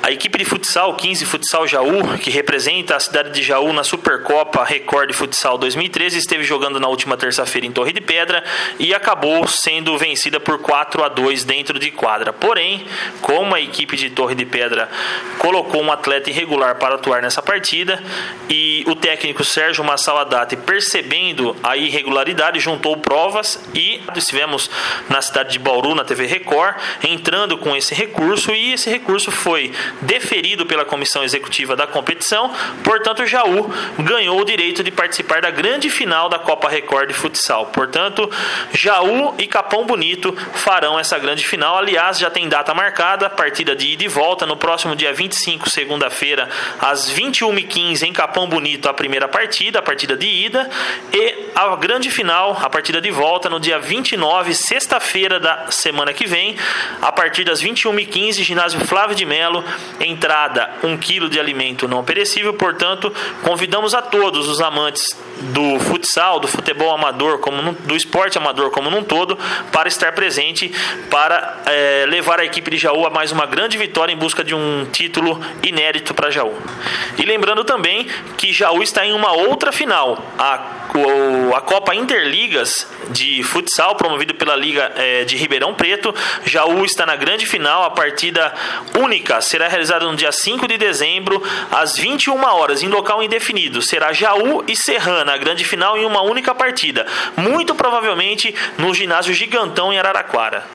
A equipe de futsal, 15 Futsal Jaú, que representa a cidade de Jaú na Supercopa Record Futsal 2013, esteve jogando na última terça-feira em Torre de Pedra e acabou sendo vencida por 4-2 dentro de quadra. Porém, como a equipe de Torre de Pedra colocou um atleta irregular para atuar nessa partida e o técnico Sérgio Massaladati, percebendo a irregularidade, juntou provas e estivemos na cidade de Bauru, na TV Record, entrando com esse recurso, e esse recurso foi deferido pela comissão executiva da competição. Portanto, o Jaú ganhou o direito de participar da grande final da Copa Record de Futsal. Portanto, Jaú e Capão Bonito farão essa grande final. Aliás, já tem data marcada, partida de ida e volta, no próximo dia 25, segunda-feira, às 21h15, em Capão Bonito, a primeira partida, a partida de ida, e a grande final, a partida de volta, no dia 29, sexta-feira da semana que vem, a partir das 21h15, ginásio Flávio de Melo, entrada 1 kg de alimento não perecível. Portanto, convidamos a todos os amantes do futsal, do futebol amador, do esporte amador como num todo, para estar presente, para levar a equipe de Jaú a mais uma grande vitória em busca de um título inédito para Jaú. E lembrando também que Jaú está em uma outra final, a Copa Interligas de futsal, promovido pela Liga de Ribeirão Preto. Jaú está na grande final. A partida única será realizada no dia 5 de dezembro, às 21 horas, em local indefinido. Será Jaú e Serrana, a grande final, em uma única partida, muito provavelmente no ginásio Gigantão, em Araraquara.